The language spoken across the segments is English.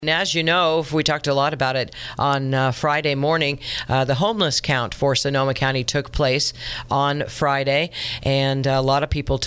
And as you know, we talked a lot about it on Friday morning. The homeless count for Sonoma County took place on Friday, and a lot of people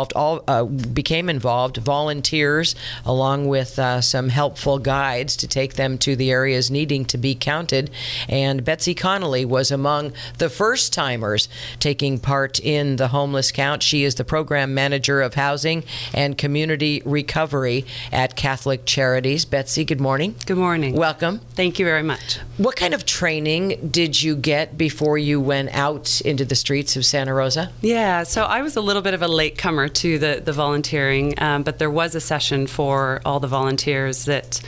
became involved, volunteers, along with some helpful guides to take them to the areas needing to be counted. And Betsy Connolly was among the first-timers taking part in the homeless count. She is the program manager of housing and community recovery at Catholic Charities. Betsy, good morning. Good morning. Welcome. Thank you very much. What kind of training did you get before you went out into the streets of Santa Rosa? Yeah, so I was a little bit of a latecomer to the volunteering, but there was a session for all the volunteers that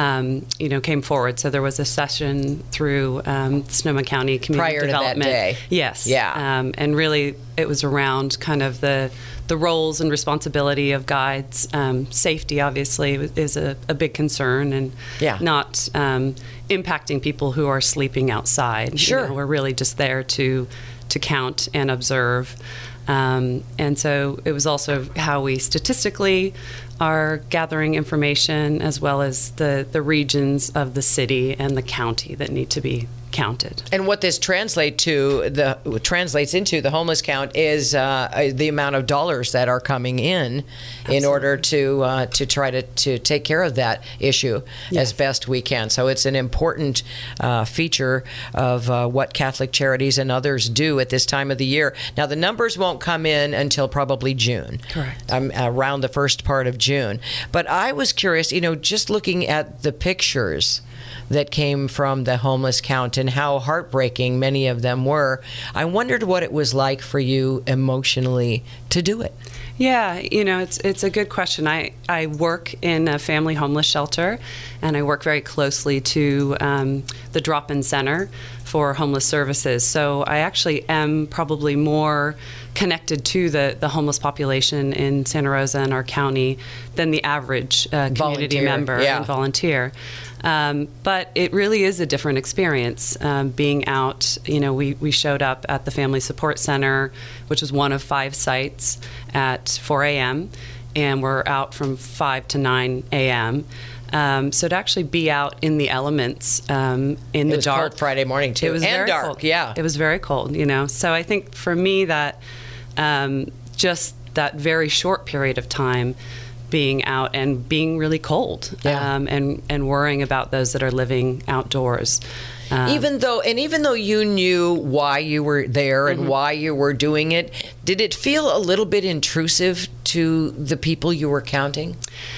came forward. So there was a session through Sonoma County Community Development. Prior to that day. Yes. Yeah. And really, it was around kind of the roles and responsibility of guides. Safety, obviously, is a big concern, and not impacting people who are sleeping outside. Sure. We're really just there to count and observe. And so it was also how we statistically are gathering information, as well as the regions of the city and the county that need to be counted. And what this translates into, the homeless count, is the amount of dollars that are coming in. Absolutely. In order to try to take care of that issue as best we can. So it's an important feature of what Catholic Charities and others do at this time of the year. Now, the numbers won't come in until probably June. Correct. Around the first part of June. But I was curious, just looking at the pictures that came from the homeless count and how heartbreaking many of them were, I wondered what it was like for you emotionally to do it. Yeah, it's a good question. I work in a family homeless shelter, and I work very closely to the drop-in center for homeless services. So I actually am probably more connected to the homeless population in Santa Rosa and our county than the average community member and volunteer. But it really is a different experience being out. We showed up at the Family Support Center, which is one of 5 sites, at 4 a.m., and we're out from 5 to 9 a.m. So to actually be out in the elements, in the dark. It was cold Friday morning, too. It was very dark, cold. yeah. It was very cold, So I think for me that just that very short period of time being out and being really cold, and worrying about those that are living outdoors. Even though you knew why you were there and why you were doing it, did it feel a little bit intrusive to the people you were counting?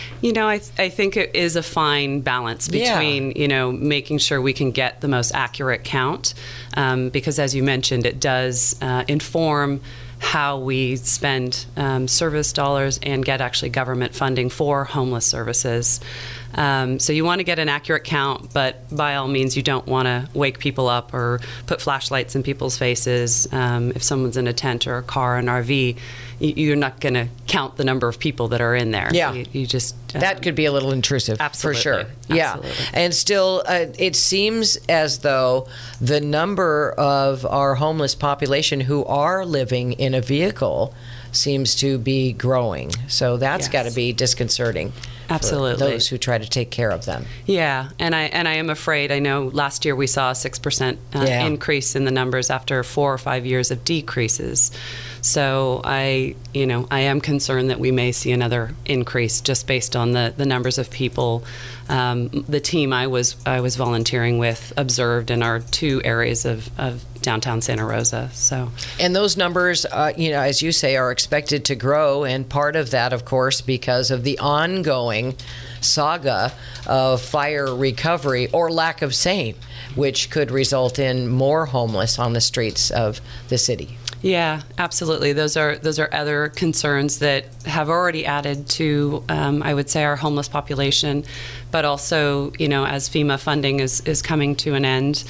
I think it is a fine balance between, making sure we can get the most accurate count, because as you mentioned, it does inform how we spend service dollars and get actually government funding for homeless services. So you want to get an accurate count, but by all means, you don't want to wake people up or put flashlights in people's faces. If someone's in a tent or a car, an RV, you're not going to count the number of people that are in there. Yeah. You just... that could be a little intrusive, absolutely, for sure. Absolutely. Yeah. And still, it seems as though the number of our homeless population who are living in a vehicle seems to be growing. So that's got to be disconcerting. Absolutely. For those who try to take care of them. Yeah, and I am afraid. I know last year we saw a 6% increase in the numbers after 4 or 5 years of decreases. So I am concerned that we may see another increase just based on the numbers of people. The team I was volunteering with observed in our 2 areas of downtown Santa Rosa. And those numbers, as you say, are expected to grow, and part of that, of course, because of the ongoing saga of fire recovery or lack of same, which could result in more homeless on the streets of the city. Yeah, absolutely. Those are other concerns that have already added to, I would say, our homeless population, but also, as FEMA funding is coming to an end,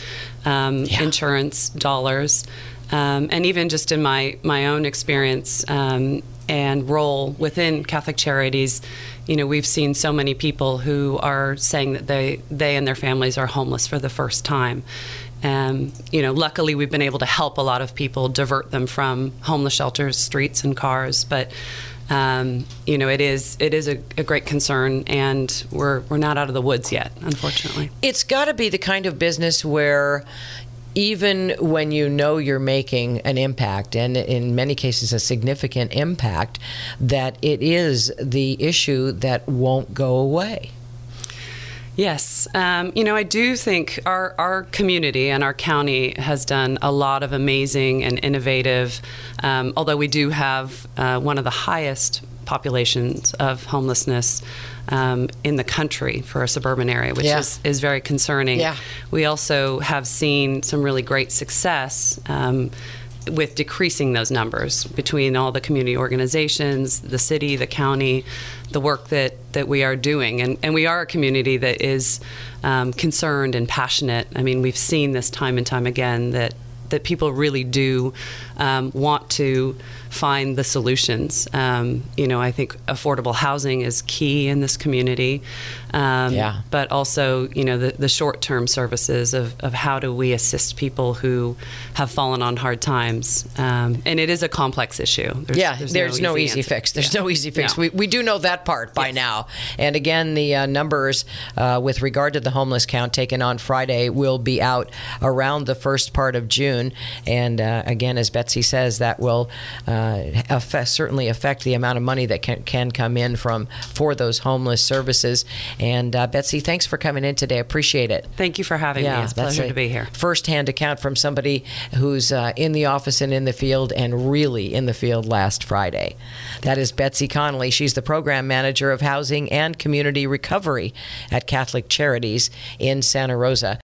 insurance dollars, and even just in my own experience and role within Catholic Charities, we've seen so many people who are saying that they and their families are homeless for the first time. Luckily we've been able to help a lot of people, divert them from homeless shelters, streets, and cars. But It is a great concern, and we're not out of the woods yet, unfortunately. It's got to be the kind of business where even when you know you're making an impact, and in many cases a significant impact, that it is the issue that won't go away. Yes. I do think our community and our county has done a lot of amazing and innovative, although we do have one of the highest populations of homelessness in the country for a suburban area, which is very concerning. Yeah. We also have seen some really great success with decreasing those numbers between all the community organizations, the city, the county, the work that we are doing. And we are a community that is concerned and passionate. I mean, we've seen this time and time again that people really do want to find the solutions. I think affordable housing is key in this community, but also, the short-term services of how do we assist people who have fallen on hard times. And it is a complex issue. There's no easy fix. There's no easy fix. No. We do know that part by now. And again, the numbers with regard to the homeless count taken on Friday will be out around the first part of June. And again, as Betsy says, that will certainly affect the amount of money that can come in for those homeless services. And Betsy, thanks for coming in today. I appreciate it. Thank you for having me. It's a pleasure to be here. First-hand account from somebody who's in the office and in the field, and really in the field last Friday. That is Betsy Connolly. She's the program manager of housing and community recovery at Catholic Charities in Santa Rosa.